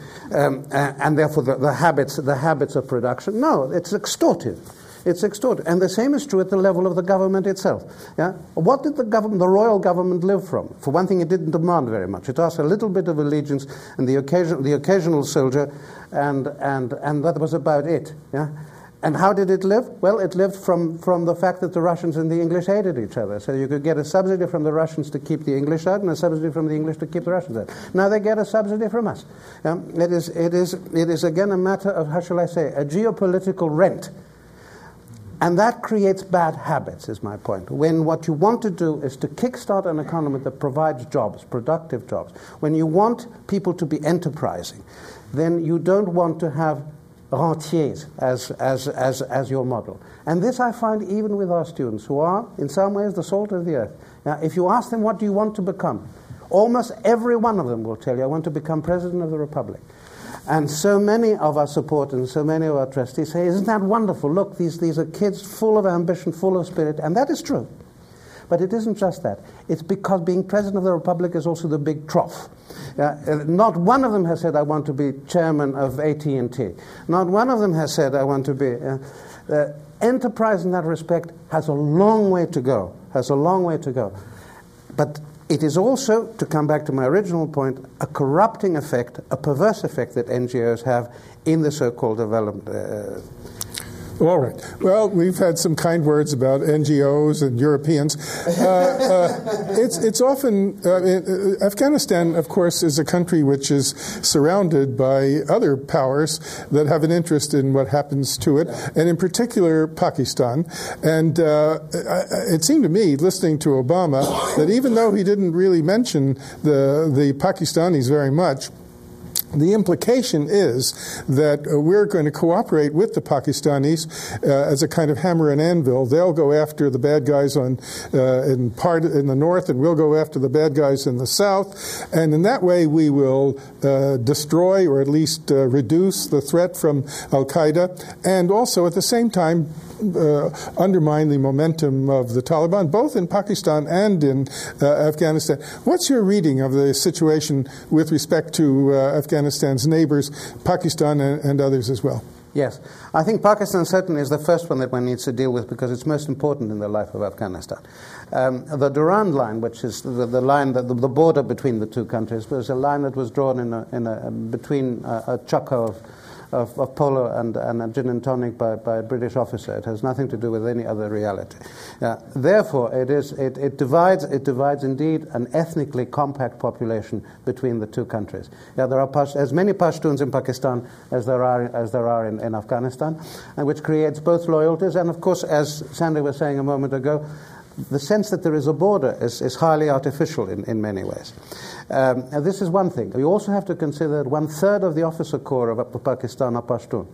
And therefore the habits of production. No, it's extortive. It's extorted. And the same is true at the level of the government itself. What did the royal government live from? For one thing, it didn't demand very much. It asked a little bit of allegiance and the occasional soldier, and that was about it. And how did it live? Well, it lived from the fact that the Russians and the English hated each other. So you could get a subsidy from the Russians to keep the English out and a subsidy from the English to keep the Russians out. Now they get a subsidy from us. It is again a matter of, how shall I say, a geopolitical rent. And that creates bad habits, is my point. When what you want to do is to kickstart an economy that provides jobs, productive jobs, when you want people to be enterprising, then you don't want to have rentiers as your model. And this I find even with our students, who are, in some ways, the salt of the earth. Now, if you ask them, what do you want to become? Almost every one of them will tell you, I want to become President of the Republic. And so many of our supporters and so many of our trustees say, isn't that wonderful? Look, these are kids full of ambition, full of spirit. And that is true. But it isn't just that. It's because being President of the Republic is also the big trough. Not one of them has said, I want to be chairman of AT&T. Not one of them has said, I want to be... enterprise in that respect has a long way to go. But it is also, to come back to my original point, a corrupting effect, a perverse effect that NGOs have in the so-called development. All right. Well, we've had some kind words about NGOs and Europeans. It's often Afghanistan, of course, is a country which is surrounded by other powers that have an interest in what happens to it, and in particular Pakistan. And it seemed to me, listening to Obama, that even though he didn't really mention the Pakistanis very much, the implication is that we're going to cooperate with the Pakistanis as a kind of hammer and anvil. They'll go after the bad guys in the north, and we'll go after the bad guys in the south. And in that way, we will destroy or at least reduce the threat from Al-Qaeda, and also at the same time undermine the momentum of the Taliban, both in Pakistan and in Afghanistan. What's your reading of the situation with respect to Afghanistan's neighbors, Pakistan and others as well? Yes. I think Pakistan certainly is the first one that one needs to deal with because it's most important in the life of Afghanistan. The Durand Line, which is the line, the border between the two countries, was a line that was drawn between a choco of polo and a gin and tonic by a British officer. It has nothing to do with any other reality. Therefore, it divides indeed an ethnically compact population between the two countries. There are as many Pashtuns in Pakistan as there are in Afghanistan, and which creates both loyalties and, of course, as Sandy was saying a moment ago, the sense that there is a border is highly artificial in many ways. This is one thing. You also have to consider that 1/3 of the officer corps of Pakistan are Pashtun.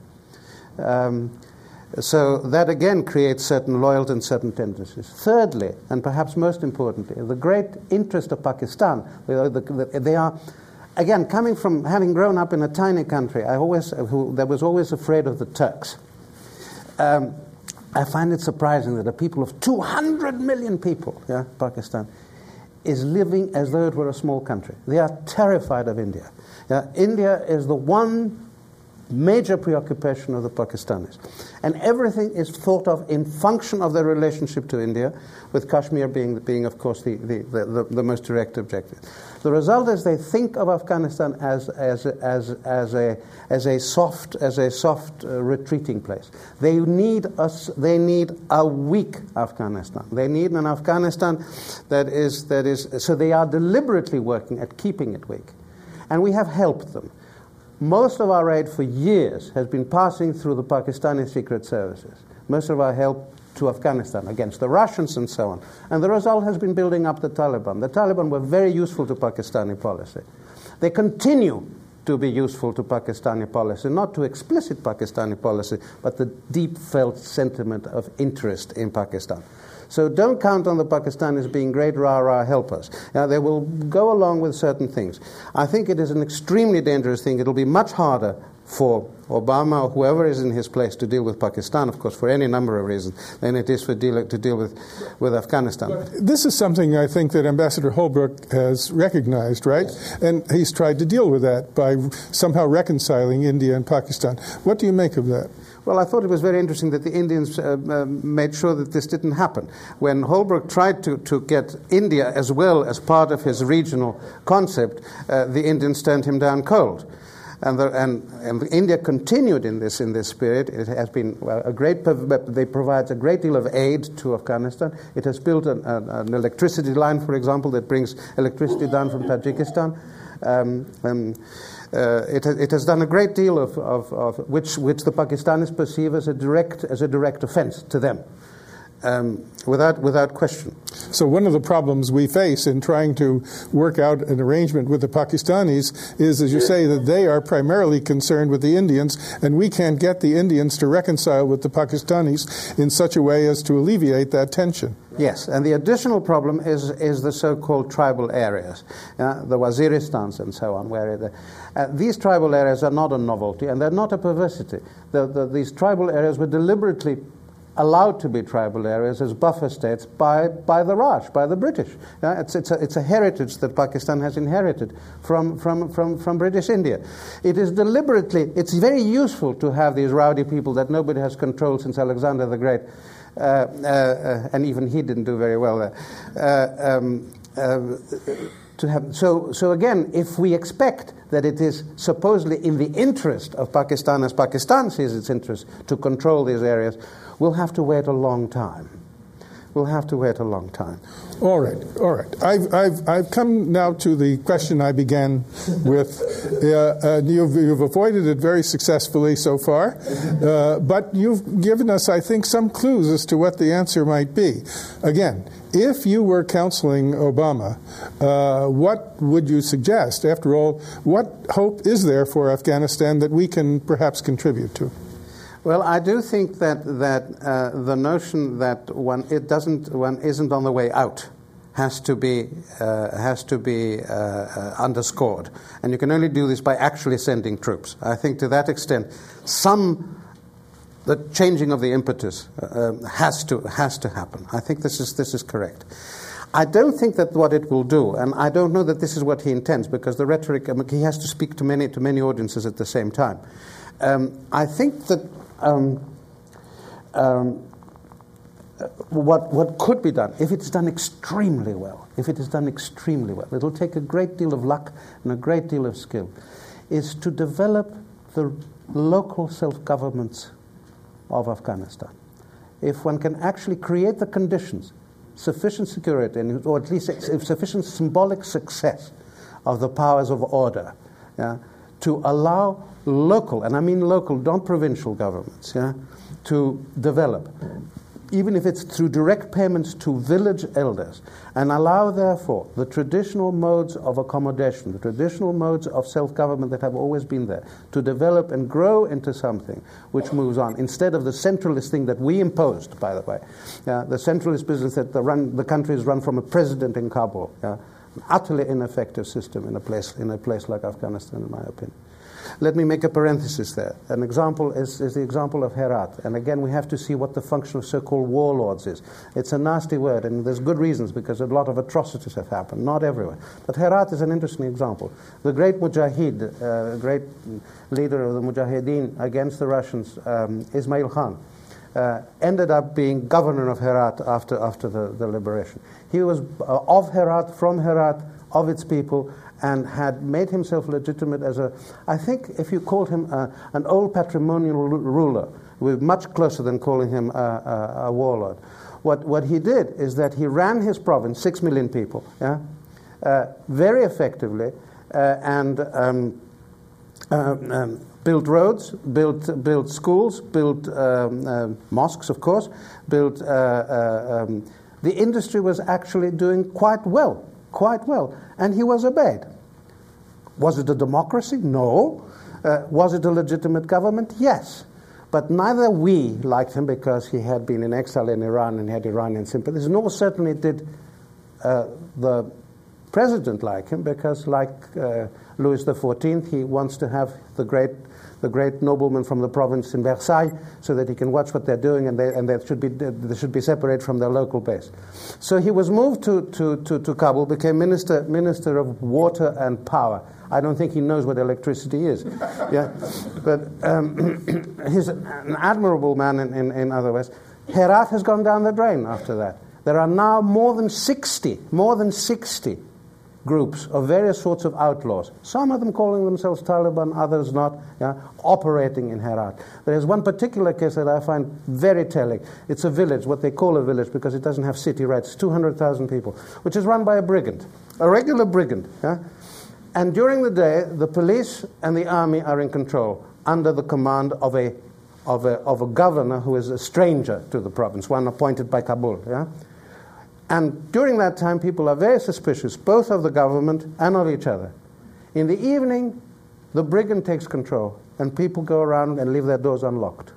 So that again creates certain loyalty and certain tendencies. Thirdly, and perhaps most importantly, the great interest of Pakistan, they are, again, coming from having grown up in a tiny country, that was always afraid of the Turks. I find it surprising that a people of 200 million people, Pakistan, is living as though it were a small country. They are terrified of India. India is the one major preoccupation of the Pakistanis. And everything is thought of in function of their relationship to India, with Kashmir being of course, the most direct objective. The result is they think of Afghanistan as a soft retreating place. They need a weak Afghanistan. They need an Afghanistan that is so they are deliberately working at keeping it weak. And we have helped them. Most of our aid for years has been passing through the Pakistani secret services. Most of our help to Afghanistan against the Russians and so on. And the result has been building up the Taliban. The Taliban were very useful to Pakistani policy. They continue to be useful to Pakistani policy, not to explicit Pakistani policy, but the deep felt sentiment of interest in Pakistan. So don't count on the Pakistanis being great rah-rah helpers. They will go along with certain things. I think it is an extremely dangerous thing. It will be much harder for Obama or whoever is in his place to deal with Pakistan, of course, for any number of reasons, than it is to deal with Afghanistan. But this is something I think that Ambassador Holbrooke has recognized, right? Yes. And he's tried to deal with that by somehow reconciling India and Pakistan. What do you make of that? Well, I thought it was very interesting that the Indians made sure that this didn't happen. When Holbrooke tried to get India as well as part of his regional concept, the Indians turned him down cold. And India continued in this spirit. It has been they provide a great deal of aid to Afghanistan. It has built an electricity line, for example, that brings electricity down from Tajikistan. It has done a great deal of which the Pakistanis perceive as a direct offense to them, without question. So one of the problems we face in trying to work out an arrangement with the Pakistanis is, as you say, that they are primarily concerned with the Indians, and we can't get the Indians to reconcile with the Pakistanis in such a way as to alleviate that tension. Yes, and the additional problem is the so-called tribal areas, the Waziristans and so on, where these tribal areas are not a novelty and they're not a perversity. These tribal areas were deliberately allowed to be tribal areas as buffer states by the Raj, by the British. It's a heritage that Pakistan has inherited from British India. It is deliberately, it's very useful to have these rowdy people that nobody has controlled since Alexander the Great, and even he didn't do very well there, to happen. So again, if we expect that it is supposedly in the interest of Pakistan, as Pakistan sees its interest, to control these areas, we'll have to wait a long time. We'll have to wait a long time. All right. I've come now to the question I began with. You've avoided it very successfully so far, but you've given us, I think, some clues as to what the answer might be. Again, if you were counseling Obama, what would you suggest? After all, what hope is there for Afghanistan that we can perhaps contribute to? Well, I do think that the notion that one isn't on the way out has to be underscored, and you can only do this by actually sending troops. I think to that extent, the changing of the impetus has to happen. I think this is correct. I don't think that what it will do, and I don't know that this is what he intends, because the rhetoric, he has to speak to many audiences at the same time. I think that what could be done, if it's done extremely well, it'll take a great deal of luck and a great deal of skill, is to develop the local self-governments of Afghanistan. If one can actually create the conditions, sufficient security, or at least sufficient symbolic success of the powers of order, to allow local, and I mean local, not provincial governments, to develop, even if it's through direct payments to village elders, and allow, therefore, the traditional modes of accommodation, the traditional modes of self-government that have always been there, to develop and grow into something which moves on, instead of the centralist thing that we imposed, by the way, the centralist business that the country is run from a president in Kabul, an utterly ineffective system in a place like Afghanistan, in my opinion. Let me make a parenthesis there. An example is the example of Herat. And again, we have to see what the function of so-called warlords is. It's a nasty word, and there's good reasons, because a lot of atrocities have happened, not everywhere. But Herat is an interesting example. The great Mujahid, great leader of the Mujahideen against the Russians, Ismail Khan, ended up being governor of Herat after the liberation. He was of Herat, from Herat, of its people, and had made himself legitimate as I think if you called him an old patrimonial ruler, we're much closer than calling him a warlord. What he did is that he ran his province, 6 million people, very effectively, and built roads, built schools, built mosques, of course, the industry was actually doing quite well, and he was obeyed. Was it a democracy? No. Was it a legitimate government? Yes. But neither we liked him because he had been in exile in Iran and had Iranian sympathies, nor certainly did the president like him, because like Louis XIV, he wants to have the great nobleman from the province in Versailles, so that he can watch what they're doing, and they should be separated from their local base. So he was moved to Kabul, became minister of water and power. I don't think he knows what electricity is. But he's an admirable man in other ways. Herat has gone down the drain after that. There are now more than 60 groups of various sorts of outlaws, some of them calling themselves Taliban, others not, operating in Herat. There is one particular case that I find very telling. It's a village, what they call a village, because it doesn't have city rights. It's 200,000 people, which is run by a brigand, a regular brigand. And during the day, the police and the army are in control, under the command of a governor who is a stranger to the province, one appointed by Kabul. And during that time, people are very suspicious, both of the government and of each other. In the evening, the brigand takes control, and people go around and leave their doors unlocked.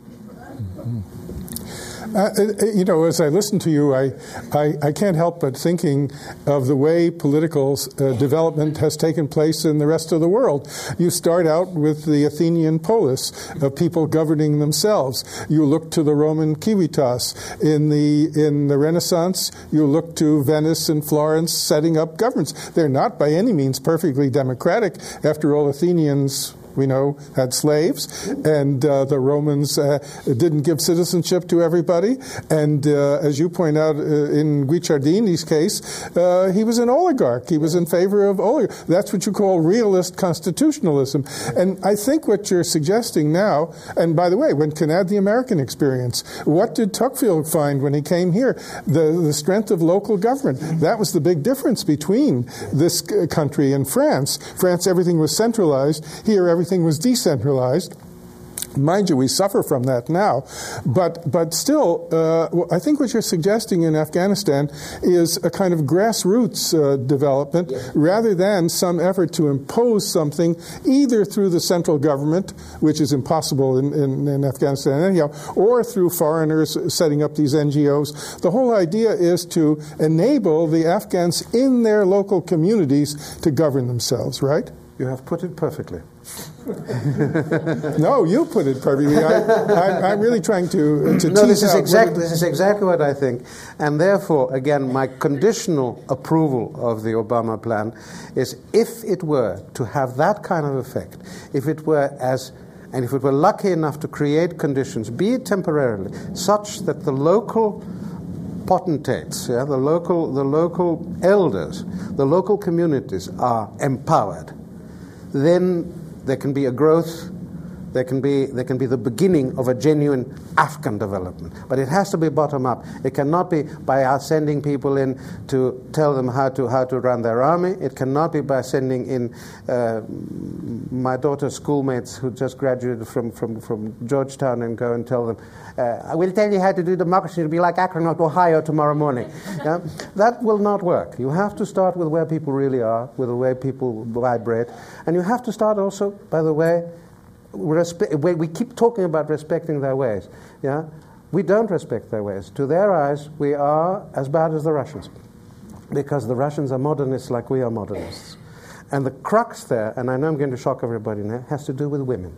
As I listen to you, I can't help but thinking of the way political development has taken place in the rest of the world. You start out with the Athenian polis of people governing themselves. You look to the Roman civitas. In the Renaissance, you look to Venice and Florence setting up governments. They're not by any means perfectly democratic. After all, Athenians we know, had slaves, and the Romans didn't give citizenship to everybody. And as you point out, in Guicciardini's case, he was an oligarch. He was in favor of oligarchy. That's what you call realist constitutionalism. And I think what you're suggesting now, and by the way, when can add the American experience, what did Tocqueville find when he came here? The strength of local government. That was the big difference between this country and France. France, everything was centralized. Here, everything was decentralized. Mind you, we suffer from that now, but still, I think what you're suggesting in Afghanistan is a kind of grassroots development, rather than some effort to impose something either through the central government, which is impossible in Afghanistan anyhow, or through foreigners setting up these NGOs. The whole idea is to enable the Afghans in their local communities to govern themselves, right? You have put it perfectly. No, you put it perfectly. I'm really trying to tease out. This is exactly what I think. And therefore, again, my conditional approval of the Obama plan is, if it were to have that kind of effect, if it were lucky enough to create conditions, be it temporarily, such that the local potentates, the local elders, the local communities are empowered, then there can be a growth, there can be the beginning of a genuine Afghan development. But it has to be bottom up. It cannot be by us sending people in to tell them how to run their army. It cannot be by sending in my daughter's schoolmates who just graduated from Georgetown and go and tell them, I will tell you how to do democracy. It'll be like Akron, Ohio tomorrow morning. That will not work. You have to start with where people really are, with the way people vibrate. And you have to start also, by the way, we keep talking about respecting their ways. We don't respect their ways. To their eyes, we are as bad as the Russians, because the Russians are modernists like we are modernists. And the crux there, and I know I'm going to shock everybody now, has to do with women.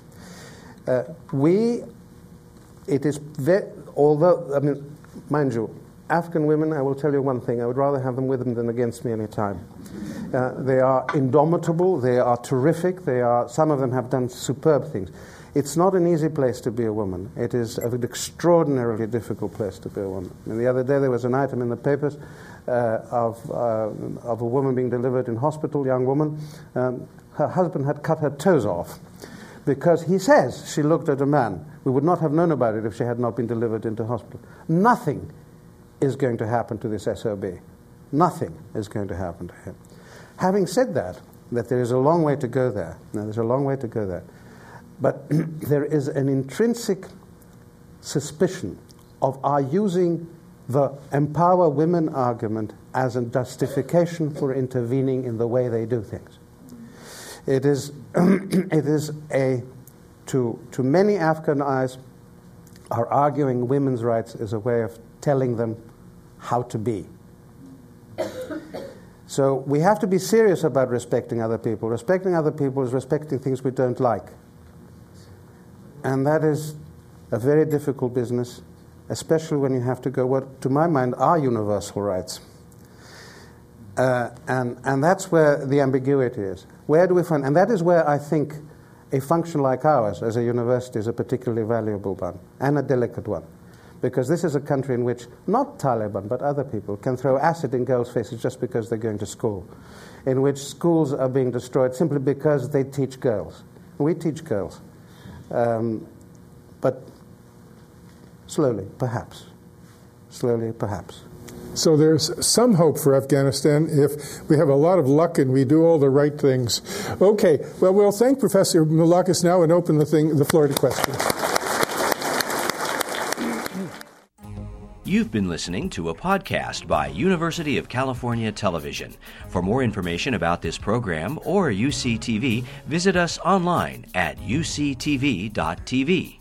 Mind you, Afghan women, I will tell you one thing, I would rather have them with them than against me any time. They are indomitable, they are terrific, some of them have done superb things. It's not an easy place to be a woman. It is an extraordinarily difficult place to be a woman. And the other day there was an item in the papers of a woman being delivered in hospital, young woman. Her husband had cut her toes off because he says she looked at a man. We would not have known about it if she had not been delivered into hospital. Nothing is going to happen to this SOB. Nothing is going to happen to him. Having said that there is a long way to go there. Now, there's a long way to go there. But there is an intrinsic suspicion of our using the empower women argument as a justification for intervening in the way they do things. It is to many Afghan eyes, are arguing women's rights is a way of telling them how to be. So we have to be serious about respecting other people. Respecting other people is respecting things we don't like. And that is a very difficult business, especially when you have to go what, to my mind, are universal rights. And that's where the ambiguity is. Where do we find... And that is where I think a function like ours as a university is a particularly valuable one, and a delicate one. Because this is a country in which, not Taliban, but other people can throw acid in girls' faces just because they're going to school, in which schools are being destroyed simply because they teach girls. We teach girls. But slowly, perhaps. Slowly, perhaps. So there's some hope for Afghanistan if we have a lot of luck and we do all the right things. Okay, well, we'll thank Professor Moulakis now and open the floor to questions. You've been listening to a podcast by University of California Television. For more information about this program or UCTV, visit us online at uctv.tv.